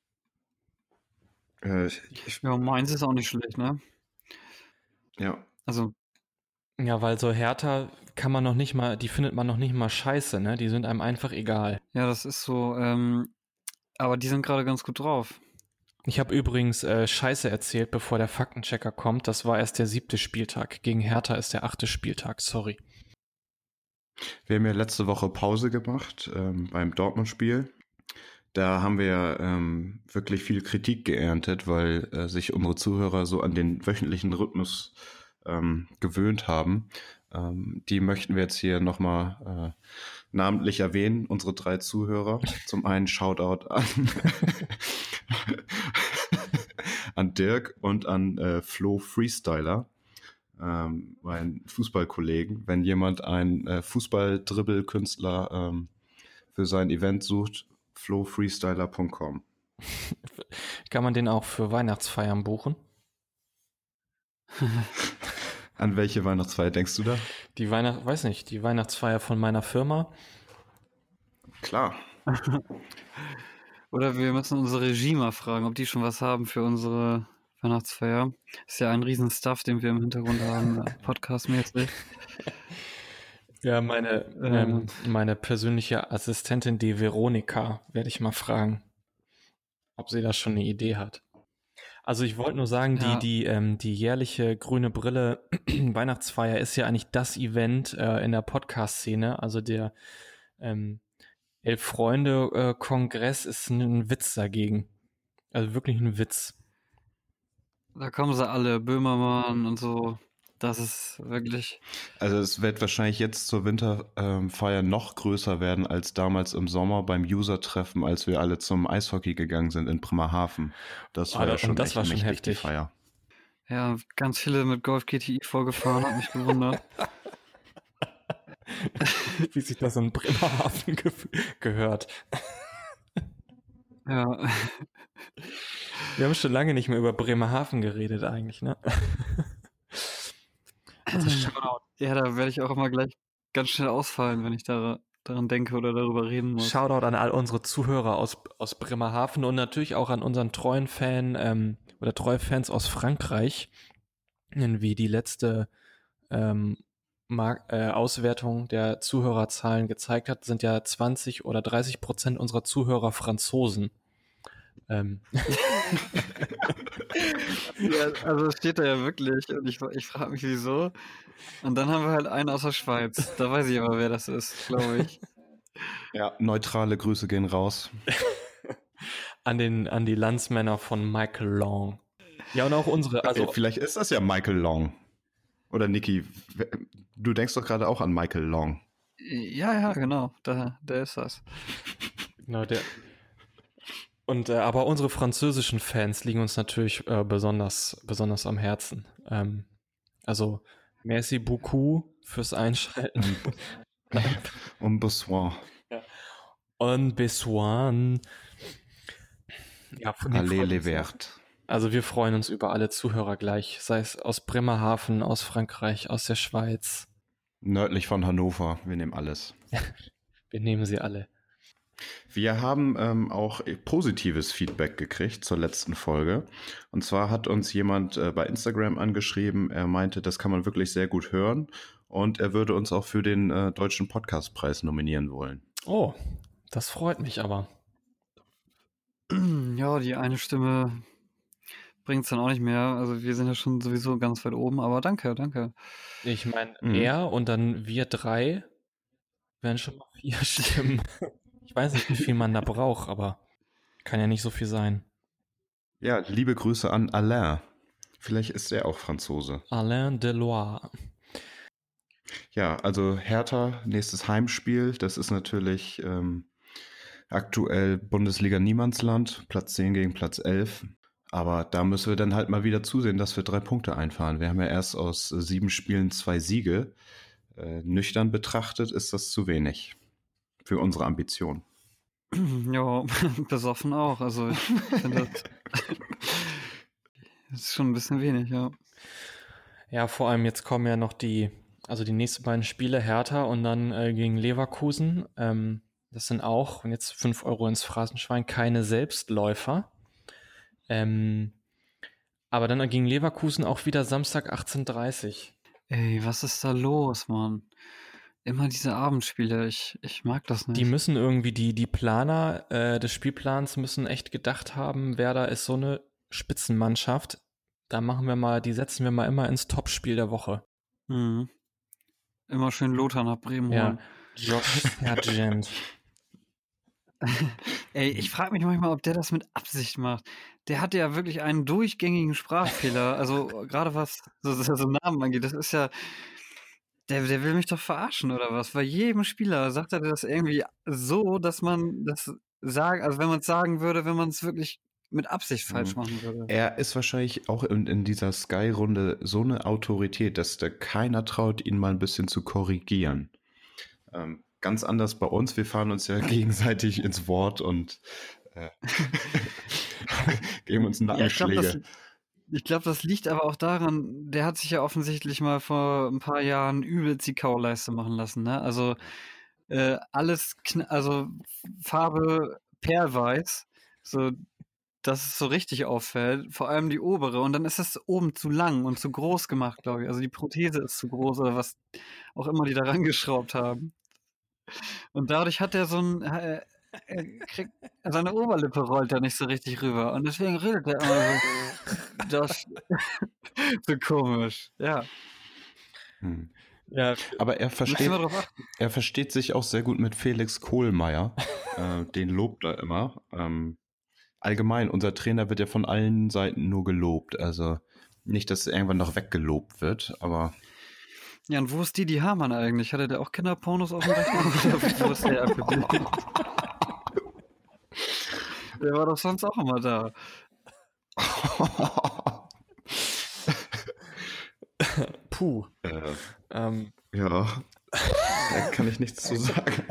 Ja, Mainz ist auch nicht schlecht, ne? Ja, Also, Ja, weil so Hertha kann man noch nicht mal, die findet man noch nicht mal scheiße, ne? Die sind einem einfach egal. ja, das ist so. Aber die sind gerade ganz gut drauf. Ich habe übrigens Scheiße erzählt, bevor der Faktenchecker kommt. Das war erst der 7. Spieltag. Gegen Hertha ist der 8. Spieltag, sorry. wir haben ja letzte Woche Pause gemacht beim Dortmund-Spiel. Da haben wir wirklich viel Kritik geerntet, weil sich unsere Zuhörer so an den wöchentlichen Rhythmus gewöhnt haben. Die möchten wir jetzt hier nochmal namentlich erwähnen, unsere 3 Zuhörer. Zum einen Shoutout an Dirk und an Flo Freestyler. meinen Fußballkollegen, wenn jemand einen Fußball-Dribbel-Künstler für sein Event sucht, flowfreestyler.com. Kann man den auch für Weihnachtsfeiern buchen? An welche Weihnachtsfeier denkst du da? Die Weihnachtsfeier von meiner Firma. Klar. Oder wir müssen unsere Regie mal fragen, ob die schon was haben für unsere Weihnachtsfeier. Ist ja ein riesen Stuff, den wir im Hintergrund haben, podcastmäßig. Ja, meine persönliche Assistentin, die Veronika, werde ich mal fragen, ob sie da schon eine Idee hat. Also ich wollte nur sagen, Ja. die jährliche Grüne Brille Weihnachtsfeier ist ja eigentlich das Event in der Podcast-Szene. Also der Elf-Freunde-Kongress ist ein Witz dagegen. Also wirklich ein Witz. Da kommen sie alle, Böhmermann und so. Das ist wirklich. Also es wird wahrscheinlich jetzt zur Winterfeier noch größer werden als damals im Sommer beim User-Treffen, als wir alle zum Eishockey gegangen sind in Bremerhaven. Das war ja schon das echt war schon mächtig, heftig. die Feier. Ja, ganz viele mit Golf GTI vorgefahren, hat mich gewundert. Wie sich das in Bremerhaven gehört. Ja. Wir haben schon lange nicht mehr über Bremerhaven geredet eigentlich, ne? Ja, da werde ich auch immer gleich ganz schnell ausfallen, wenn ich daran denke oder darüber reden muss. Shoutout an all unsere Zuhörer aus Bremerhaven und natürlich auch an unseren treuen Fan oder treue Fans aus Frankreich, wie die letzte Auswertung der Zuhörerzahlen gezeigt hat, sind ja 20 oder 30% unserer Zuhörer Franzosen. Ja, also es steht da ja wirklich und ich frage mich, wieso. Und dann haben wir halt einen aus der Schweiz. Da weiß ich aber, wer das ist, glaube ich. Ja, neutrale Grüße gehen raus. An die Landsmänner von Michael Long. Ja, und auch unsere, also Vielleicht ist das ja Michael Long. Oder Niki, du denkst doch gerade auch an Michael Long. Ja, genau, der ist das. genau, aber unsere französischen Fans liegen uns natürlich besonders am Herzen. Also merci beaucoup fürs Einschalten. Und Bonsoir. Und besoin. Ja, Allez les Verts. Also wir freuen uns über alle Zuhörer gleich, sei es aus Bremerhaven, aus Frankreich, aus der Schweiz. Nördlich von Hannover, wir nehmen alles. Wir nehmen sie alle. Wir haben auch positives Feedback gekriegt zur letzten Folge. Und zwar hat uns jemand bei Instagram angeschrieben, er meinte, das kann man wirklich sehr gut hören und er würde uns auch für den Deutschen Podcastpreis nominieren wollen. Oh, das freut mich aber. Ja, die eine Stimme bringt es dann auch nicht mehr. Also wir sind ja schon sowieso ganz weit oben, aber danke. Ich meine, er und dann wir drei wären schon mal 4 Stimmen. Ich weiß nicht, wie viel man da braucht, aber kann ja nicht so viel sein. Ja, liebe Grüße an Alain. Vielleicht ist er auch Franzose. Alain Deloire. Ja, also Hertha, nächstes Heimspiel. Das ist natürlich aktuell Bundesliga-Niemandsland. Platz 10 gegen Platz 11. Aber da müssen wir dann halt mal wieder zusehen, dass wir 3 Punkte einfahren. Wir haben ja erst aus 7 Spielen 2 Siege. Nüchtern betrachtet ist das zu wenig für unsere Ambition. Ja, besoffen auch. Also ich finde das ist schon ein bisschen wenig, ja. Ja, vor allem jetzt kommen ja noch die nächsten beiden Spiele, Hertha und dann gegen Leverkusen. Das sind auch, und jetzt 5 Euro ins Phrasenschwein, keine Selbstläufer. Aber dann gegen Leverkusen auch wieder Samstag 18:30. Ey, was ist da los, Mann? Immer diese Abendspiele, ich mag das nicht. Die müssen irgendwie, die Planer des Spielplans müssen echt gedacht haben, Werder ist so eine Spitzenmannschaft, die setzen wir mal immer ins Topspiel der Woche. Mhm. Immer schön Lothar nach Bremen Ja, holen. Josh Sargent. Ey, ich frage mich manchmal, ob der das mit Absicht macht. Der hatte ja wirklich einen durchgängigen Sprachfehler. Also gerade was so Namen angeht, das ist ja, der will mich doch verarschen oder was? Bei jedem Spieler sagt er das irgendwie so, dass man das sagen, also wenn man es sagen würde, wenn man es wirklich mit Absicht falsch machen würde. Er ist wahrscheinlich auch in dieser Sky-Runde so eine Autorität, dass da keiner traut, ihn mal ein bisschen zu korrigieren. Ganz anders bei uns. Wir fahren uns ja gegenseitig ins Wort und geben uns Nackenschläge. Ich glaube, das liegt aber auch daran, der hat sich ja offensichtlich mal vor ein paar Jahren übelst die Kauleiste machen lassen, ne? Also alles, also Farbe perlweiß, so dass es so richtig auffällt, vor allem die obere. Und dann ist es oben zu lang und zu groß gemacht, glaube ich. Also die Prothese ist zu groß oder was auch immer die da rangeschraubt haben. Und dadurch hat er so ein, seine Oberlippe rollt da nicht so richtig rüber. Und deswegen redet er immer so, das, so komisch. Ja. Ja, Aber er versteht sich auch sehr gut mit Felix Kohlmeier. Den lobt er immer. Allgemein, unser Trainer wird ja von allen Seiten nur gelobt. Also nicht, dass er irgendwann noch weggelobt wird, aber... Ja, und wo ist Didi Hamann eigentlich? Hatte der auch Kinderpornos auf dem Rechner? Oder wo ist der abgeblieben? Der war doch sonst auch immer da. Puh. Ja, da kann ich nichts zu sagen.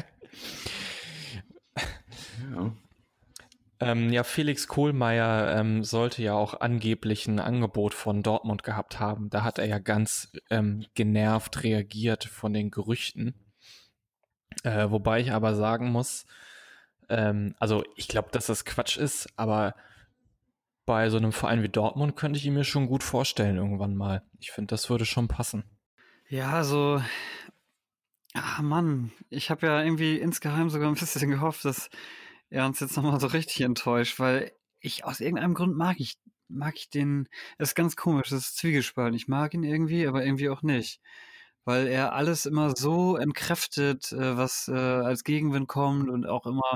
Ja, Felix Kohlmeier sollte ja auch angeblich ein Angebot von Dortmund gehabt haben. Da hat er ja ganz genervt reagiert von den Gerüchten. Wobei ich aber sagen muss, also ich glaube, dass das Quatsch ist, aber bei so einem Verein wie Dortmund könnte ich ihn mir schon gut vorstellen irgendwann mal. Ich finde, das würde schon passen. Ja, so... Ah, Mann. Ich habe ja irgendwie insgeheim sogar ein bisschen gehofft, dass er uns jetzt nochmal so richtig enttäuscht, weil ich aus irgendeinem Grund mag ich den, das ist ganz komisch, das ist zwiegespalten. Ich mag ihn irgendwie, aber irgendwie auch nicht. Weil er alles immer so entkräftet, was als Gegenwind kommt und auch immer,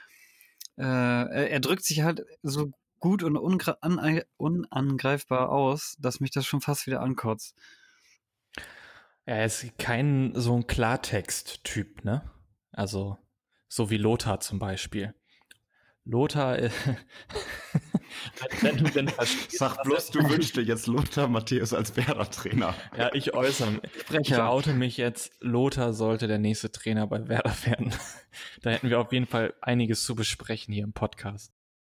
er drückt sich halt so gut und unangreifbar aus, dass mich das schon fast wieder ankotzt. Er ist kein so ein Klartext-Typ, ne? Also, so wie Lothar zum Beispiel. Lothar, wenn du denn verstehst, Sag bloß, du wünschst dir jetzt Lothar Matthäus als Werder-Trainer. Ja, ich äußere mich. Ich oute mich jetzt, Lothar sollte der nächste Trainer bei Werder werden. Da hätten wir auf jeden Fall einiges zu besprechen hier im Podcast.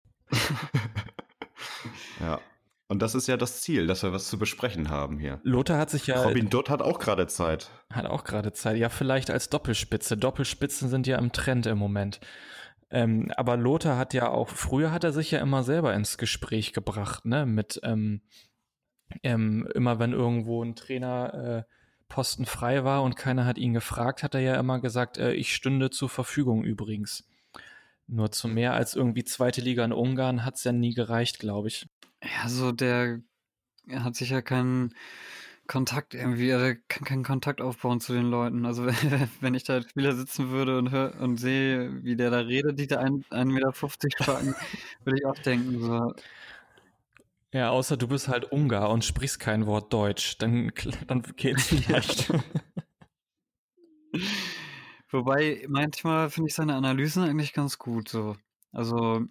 Ja. Und das ist ja das Ziel, dass wir was zu besprechen haben hier. Lothar hat sich ja... Robin Dutt hat auch gerade Zeit. Ja, vielleicht als Doppelspitze. Doppelspitzen sind ja im Trend im Moment. Aber Lothar hat ja auch... Früher hat er sich ja immer selber ins Gespräch gebracht, ne? Mit immer wenn irgendwo ein Trainerposten frei war und keiner hat ihn gefragt, hat er ja immer gesagt, ich stünde zur Verfügung übrigens. Nur zu mehr als irgendwie zweite Liga in Ungarn hat es ja nie gereicht, glaube ich. Ja, so er hat sicher keinen Kontakt irgendwie, er kann keinen Kontakt aufbauen zu den Leuten. Also wenn ich da als Spieler sitzen würde und sehe, wie der da redet, die da 1,50 Meter Spacken, würde ich auch denken, so. Ja, außer du bist halt Ungar und sprichst kein Wort Deutsch, dann geht's vielleicht. Wobei, manchmal finde ich seine Analysen eigentlich ganz gut, so. Also,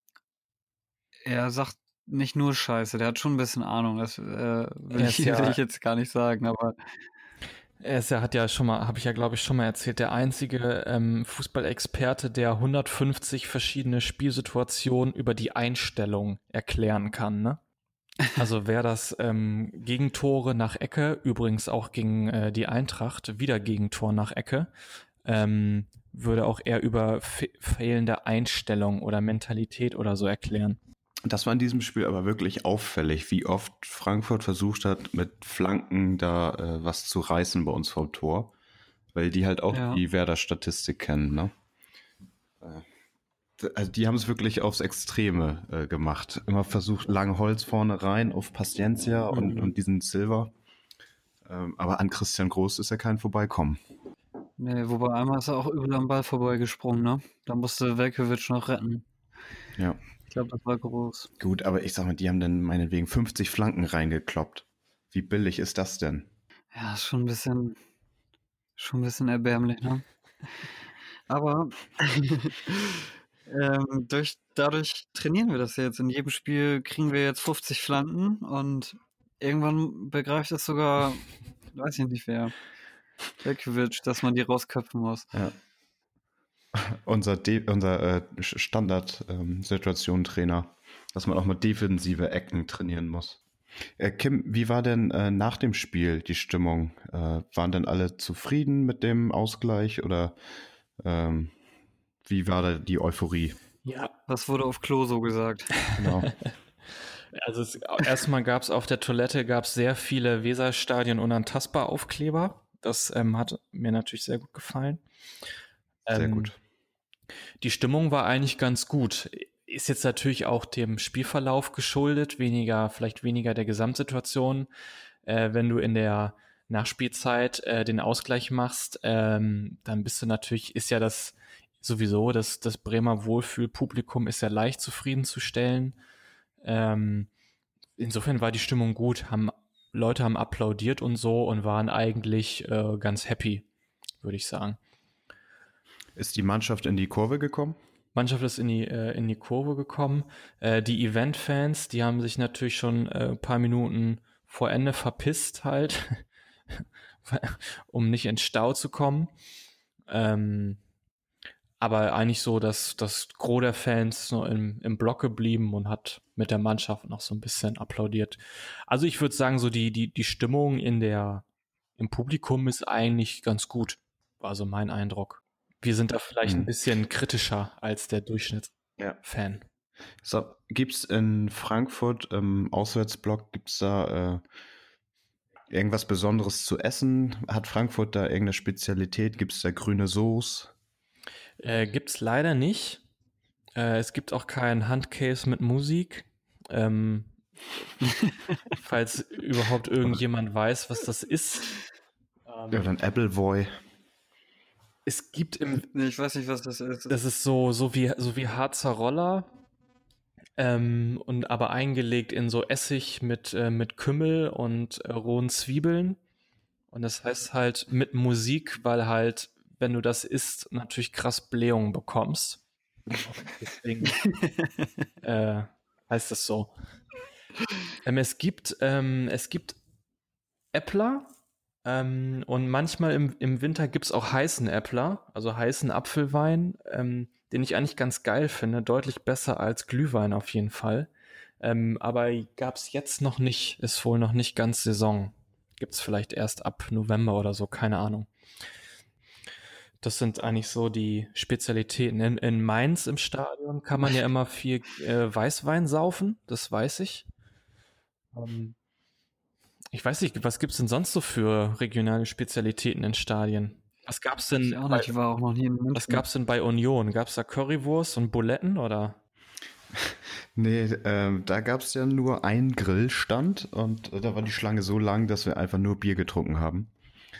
er sagt nicht nur Scheiße, der hat schon ein bisschen Ahnung, das will ich jetzt gar nicht sagen, aber... Habe ich ja glaube ich schon mal erzählt, der einzige Fußballexperte, der 150 verschiedene Spielsituationen über die Einstellung erklären kann, ne? Also wäre das Gegentore nach Ecke, übrigens auch gegen die Eintracht, wieder Gegentor nach Ecke, würde auch er über fehlende Einstellung oder Mentalität oder so erklären. Das war in diesem Spiel aber wirklich auffällig, wie oft Frankfurt versucht hat, mit Flanken da was zu reißen bei uns vom Tor, weil die halt auch die Werder-Statistik kennen, ne? Also die haben es wirklich aufs Extreme gemacht. Immer versucht, lang Holz vorne rein auf Paciencia und diesen Silver. Aber an Christian Groß ist ja kein Vorbeikommen. Nee, wobei einmal ist er auch übel am Ball vorbeigesprungen, ne? Da musste Velkovic noch retten. Ja. Ich glaube, das war groß. Gut, aber ich sag mal, die haben dann meinetwegen 50 Flanken reingekloppt. Wie billig ist das denn? Ja, ist schon ein bisschen erbärmlich, ne? Aber Dadurch trainieren wir das jetzt. In jedem Spiel kriegen wir jetzt 50 Flanken und irgendwann begreift es sogar, weiß ich nicht wer, Velkovic, dass man die rausköpfen muss. Ja. Unser Standard-Situation-Trainer, dass man auch mal defensive Ecken trainieren muss. Kim, wie war denn nach dem Spiel die Stimmung? Waren denn alle zufrieden mit dem Ausgleich oder wie war da die Euphorie? Ja, Was wurde auf Klo so gesagt? Genau. also erstmal gab es auf der Toilette sehr viele Weserstadion unantastbar Aufkleber. Das hat mir natürlich sehr gut gefallen. Sehr gut. Die Stimmung war eigentlich ganz gut. Ist jetzt natürlich auch dem Spielverlauf geschuldet, vielleicht weniger der Gesamtsituation. Wenn du in der Nachspielzeit den Ausgleich machst, dann bist du natürlich, ist ja das sowieso, das Bremer Wohlfühlpublikum ist ja leicht zufriedenzustellen. Insofern war die Stimmung gut, Leute haben applaudiert und so und waren eigentlich ganz happy, würde ich sagen. Ist die Mannschaft in die Kurve gekommen? Mannschaft ist in die Kurve gekommen. Die Event-Fans, die haben sich natürlich schon ein paar Minuten vor Ende verpisst halt, um nicht ins Stau zu kommen. Aber eigentlich so, dass das Gros der Fans nur im Block geblieben und hat mit der Mannschaft noch so ein bisschen applaudiert. Also ich würde sagen, so die Stimmung im Publikum ist eigentlich ganz gut. War so mein Eindruck. Wir sind da vielleicht ein bisschen kritischer als der Durchschnittsfan. So, gibt es in Frankfurt im Auswärtsblock, gibt es da irgendwas Besonderes zu essen? Hat Frankfurt da irgendeine Spezialität? Gibt es da grüne Soße? Gibt es leider nicht. Es gibt auch keinen Handcase mit Musik. Falls überhaupt irgendjemand weiß, was das ist. Ja, dann Appleboy. Es gibt Ich weiß nicht, was das ist. Das ist so wie Harzer Roller, und aber eingelegt in so Essig mit Kümmel und rohen Zwiebeln. Und das heißt halt mit Musik, weil halt, wenn du das isst, natürlich krass Blähungen bekommst. Deswegen heißt das so. Es gibt Äppler. Und manchmal im Winter gibt es auch heißen Äppler, also heißen Apfelwein, den ich eigentlich ganz geil finde, deutlich besser als Glühwein auf jeden Fall. Aber gab es jetzt noch nicht, ist wohl noch nicht ganz Saison. Gibt es vielleicht erst ab November oder so, keine Ahnung. Das sind eigentlich so die Spezialitäten. In Mainz im Stadion kann man ja immer viel Weißwein saufen, das weiß ich. Ich weiß nicht, was gibt es denn sonst so für regionale Spezialitäten in Stadien? Was gab's denn? Ich war auch noch nie in München. Was gab's denn bei Union? Gab's da Currywurst und Buletten oder? Nee, da gab es ja nur einen Grillstand und da war die Schlange so lang, dass wir einfach nur Bier getrunken haben.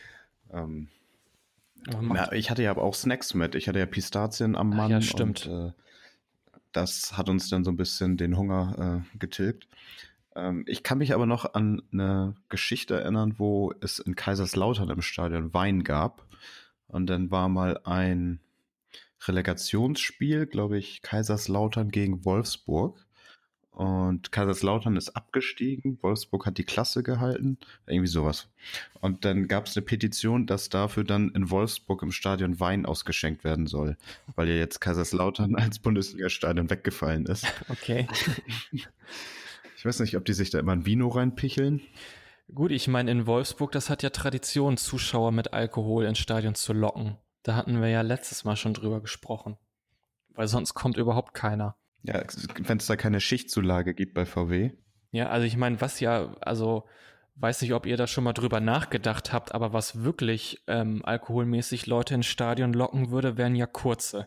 Ich hatte ja aber auch Snacks mit. Ich hatte ja Pistazien am Mann. Ja, stimmt. Und das hat uns dann so ein bisschen den Hunger getilgt. Ich kann mich aber noch an eine Geschichte erinnern, wo es in Kaiserslautern im Stadion Wein gab. Und dann war mal ein Relegationsspiel, glaube ich, Kaiserslautern gegen Wolfsburg. Und Kaiserslautern ist abgestiegen, Wolfsburg hat die Klasse gehalten, irgendwie sowas. Und dann gab es eine Petition, dass dafür dann in Wolfsburg im Stadion Wein ausgeschenkt werden soll, weil ja jetzt Kaiserslautern als Bundesliga-Stadion weggefallen ist. Okay. Ich weiß nicht, ob die sich da immer ein Vino reinpicheln. Gut, ich meine, in Wolfsburg, das hat ja Tradition, Zuschauer mit Alkohol ins Stadion zu locken. Da hatten wir ja letztes Mal schon drüber gesprochen. Weil sonst kommt überhaupt keiner. Ja, wenn es da keine Schichtzulage gibt bei VW. Ja, also ich meine, weiß nicht, ob ihr da schon mal drüber nachgedacht habt, aber was wirklich alkoholmäßig Leute ins Stadion locken würde, wären ja kurze.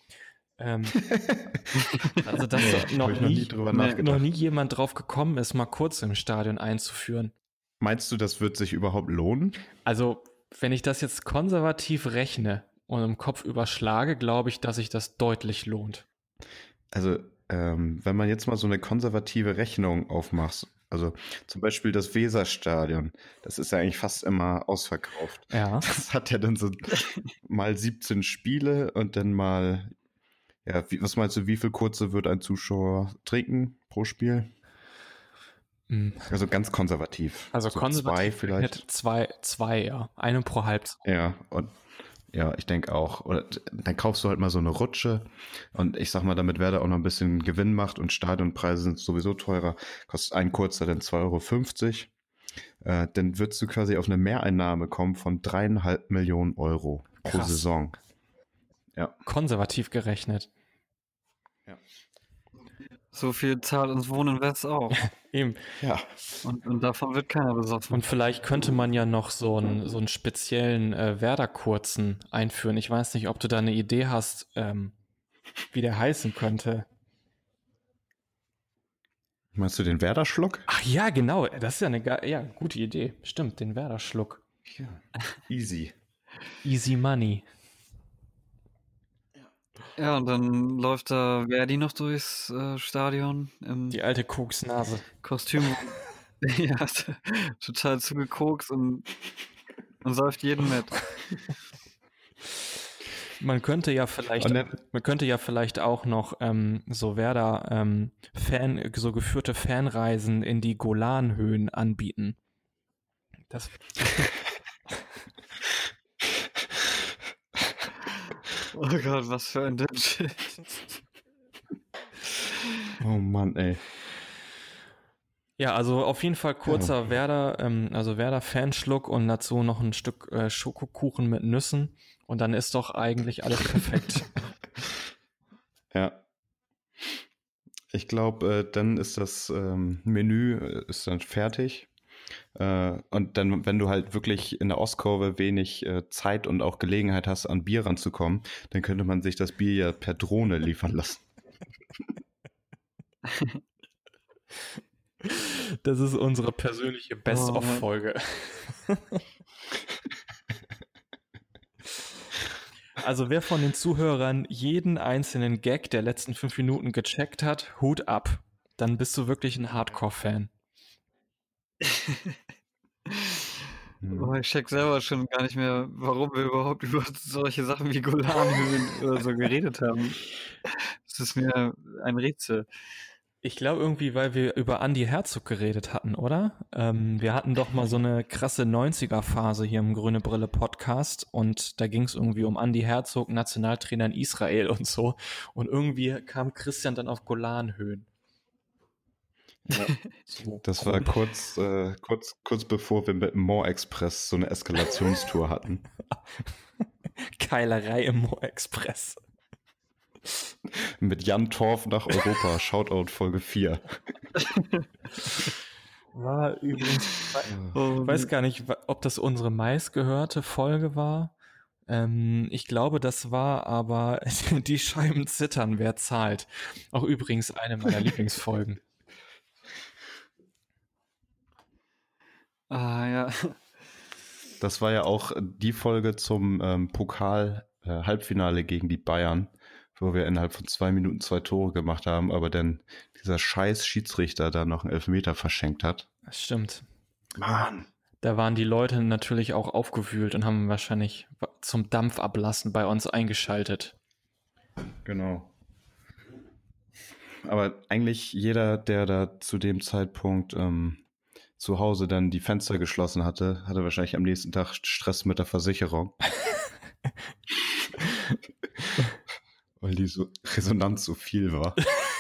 Also dass noch nie jemand drauf gekommen ist, mal kurz im Stadion einzuführen. Meinst du, das wird sich überhaupt lohnen? Also, wenn ich das jetzt konservativ rechne und im Kopf überschlage, glaube ich, dass sich das deutlich lohnt. Also, wenn man jetzt mal so eine konservative Rechnung aufmacht, also zum Beispiel das Weserstadion, das ist ja eigentlich fast immer ausverkauft. Ja. Das hat ja dann so mal 17 Spiele und dann mal Ja, was meinst du, wie viel kurze wird ein Zuschauer trinken pro Spiel? Also ganz konservativ. Also so konservativ 2 vielleicht. Zwei, ja. Eine pro Halbzeit. Ja, und ja, ich denke auch. Oder dann kaufst du halt mal so eine Rutsche und ich sag mal, damit Werder auch noch ein bisschen Gewinn macht und Stadionpreise sind sowieso teurer, kostet ein kurzer dann 2,50 €. Dann würdest du quasi auf eine Mehreinnahme kommen von 3,5 Millionen Euro pro Krass. Saison. Ja. Konservativ gerechnet. So viel zahlt uns Wohnen West auch. Eben. Ja. Und davon wird keiner besoffen. Und vielleicht könnte man ja noch so einen speziellen Werder-Kurzen einführen. Ich weiß nicht, ob du da eine Idee hast, wie der heißen könnte. Meinst du den Werder-Schluck? Ach ja, genau. Das ist ja eine gute Idee. Stimmt, den Werder-Schluck. Ja. Easy. Easy Money. Ja, und dann läuft da Verdi noch durchs Stadion im Die alte Koksnase. Kostüm. Ja, total zugekokst und säuft jeden mit. Man könnte ja vielleicht auch noch so Werder so geführte Fanreisen in die Golanhöhen anbieten. Das Oh Gott, was für ein Dipshit. Oh Mann, ey. Ja, also auf jeden Fall kurzer Werder, also Werder-Fanschluck und dazu noch ein Stück Schokokuchen mit Nüssen und dann ist doch eigentlich alles perfekt. Ja. Ich glaube, dann ist das Menü ist dann fertig. Und dann, wenn du halt wirklich in der Ostkurve wenig Zeit und auch Gelegenheit hast, an Bier ranzukommen, dann könnte man sich das Bier ja per Drohne liefern lassen. Das ist unsere persönliche Best-of-Folge. Also wer von den Zuhörern jeden einzelnen Gag der letzten 5 Minuten gecheckt hat, Hut ab. Dann bist du wirklich ein Hardcore-Fan. Oh, ich check selber schon gar nicht mehr, warum wir überhaupt über solche Sachen wie Golanhöhen oder so geredet haben. Das ist mir ein Rätsel. Ich glaube irgendwie, weil wir über Andi Herzog geredet hatten, oder? Wir hatten doch mal so eine krasse 90er-Phase hier im Grüne Brille Podcast und da ging es irgendwie um Andi Herzog, Nationaltrainer in Israel und so. Und irgendwie kam Christian dann auf Golanhöhen. Ja, das war kurz bevor wir mit dem More Express so eine Eskalationstour hatten. Keilerei im More Express. Mit Jan Torf nach Europa, Shoutout Folge 4. War übrigens, ich weiß gar nicht, ob das unsere meistgehörte Folge war. Ich glaube, das war aber die Scheiben zittern, wer zahlt. Auch übrigens eine meiner Lieblingsfolgen. Ah, ja. Das war ja auch die Folge zum Pokal-Halbfinale gegen die Bayern, wo wir innerhalb von 2 Minuten 2 Tore gemacht haben, aber dann dieser scheiß Schiedsrichter da noch einen Elfmeter verschenkt hat. Das stimmt. Mann. Da waren die Leute natürlich auch aufgewühlt und haben wahrscheinlich zum Dampfablassen bei uns eingeschaltet. Genau. Aber eigentlich jeder, der da zu dem Zeitpunkt zu Hause dann die Fenster geschlossen hatte wahrscheinlich am nächsten Tag Stress mit der Versicherung. Weil die Resonanz so viel war.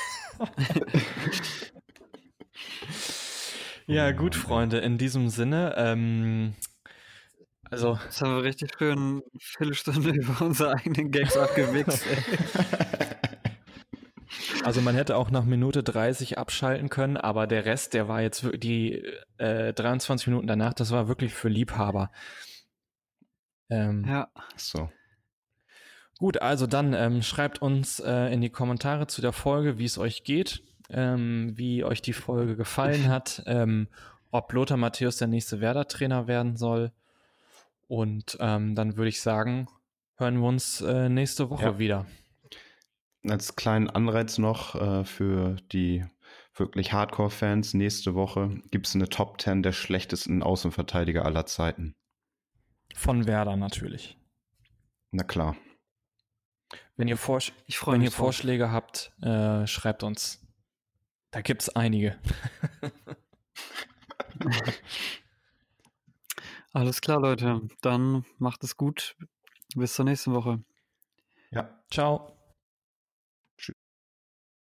Ja, gut, Freunde, in diesem Sinne, also... Jetzt haben wir richtig schön eine Viertelstunde über unsere eigenen Gags abgewichst. Also man hätte auch nach Minute 30 abschalten können, aber der Rest, der war jetzt die 23 Minuten danach, das war wirklich für Liebhaber. Ja. So. Gut, also dann schreibt uns in die Kommentare zu der Folge, wie es euch geht, wie euch die Folge gefallen hat, ob Lothar Matthäus der nächste Werder-Trainer werden soll. Und dann würde ich sagen, hören wir uns nächste Woche wieder. Als kleinen Anreiz noch für die wirklich Hardcore-Fans, nächste Woche gibt es eine Top 10 der schlechtesten Außenverteidiger aller Zeiten. Von Werder natürlich. Na klar. Wenn ihr, Ich freue wenn mich ihr drauf. Vorschläge habt, schreibt uns. Da gibt's einige. Alles klar, Leute. Dann macht es gut. Bis zur nächsten Woche. Ja. Ciao.